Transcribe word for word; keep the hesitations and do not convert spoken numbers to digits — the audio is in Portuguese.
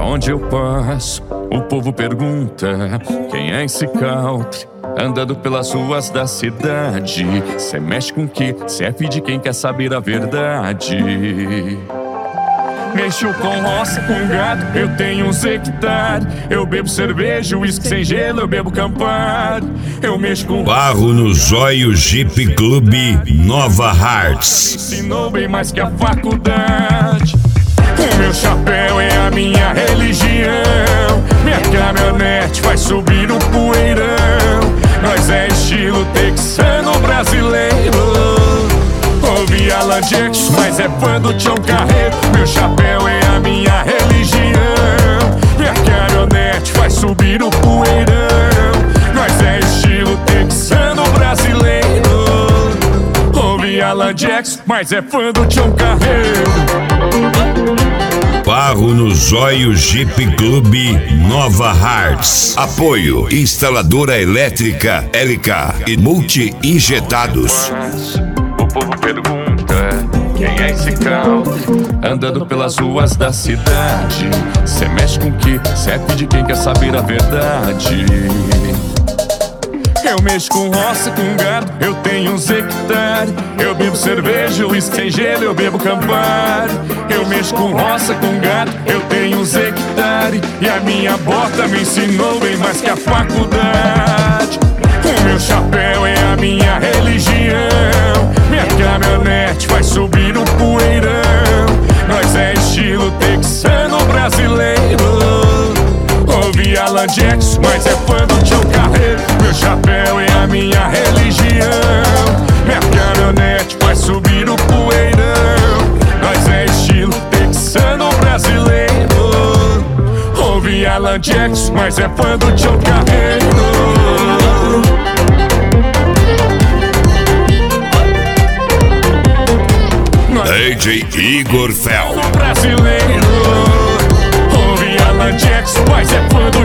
Aonde eu passo, o povo pergunta: quem é esse country andando pelas ruas da cidade? Cê mexe com que? Cê é filho de quem quer saber a verdade. Mexo com roça, com gado, eu tenho uns hectares. Eu bebo cerveja, uísque sem gelo, eu bebo Campari. Eu mexo com Barro no Zóio Jeep Clube Nova Hartz. Ensinou bem mais que a faculdade. O meu chapéu é a minha religião. Minha caminhonete vai subir no poeirão. Nós é estilo texano brasileiro. Ouvi Alan Jackson, mas é fã do Tião Carreiro. Meu chapéu é a minha religião. Minha caminhonete vai subir no poeirão. Nós é estilo texano brasileiro. Ouvi Alan Jackson, mas é fã do Tião Carreiro. Barro no Zóio Jeep Clube Nova Hartz. Apoio Instaladora Elétrica L K e Multi-Injetados. O povo pergunta: quem é esse country andando pelas ruas da cidade? Cê mexe com que? Cê é de quem quer saber a verdade. Eu mexo com roça, com gado, eu tenho uns hectares. Eu bebo cerveja, uísque sem gelo, eu bebo Campari. Eu mexo com roça, com gado, eu tenho uns hectares. E a minha bota me ensinou bem mais que a faculdade. O meu chapéu é a minha religião. Minha caminhonete vai subir no poeirão. Nós é estilo texano brasileiro. Ouvi Alan Jackson, mas é fã do Tião Carreiro. Meu chapéu é a minha religião. Minha caminhonete vai subir no poeirão. Nós é estilo texano brasileiro. Ouvi Alan Jackson, mas é fã do Tião Carreiro. D J Igor Fel. Brasileiro. Ouvi Alan Jackson, mas é fã do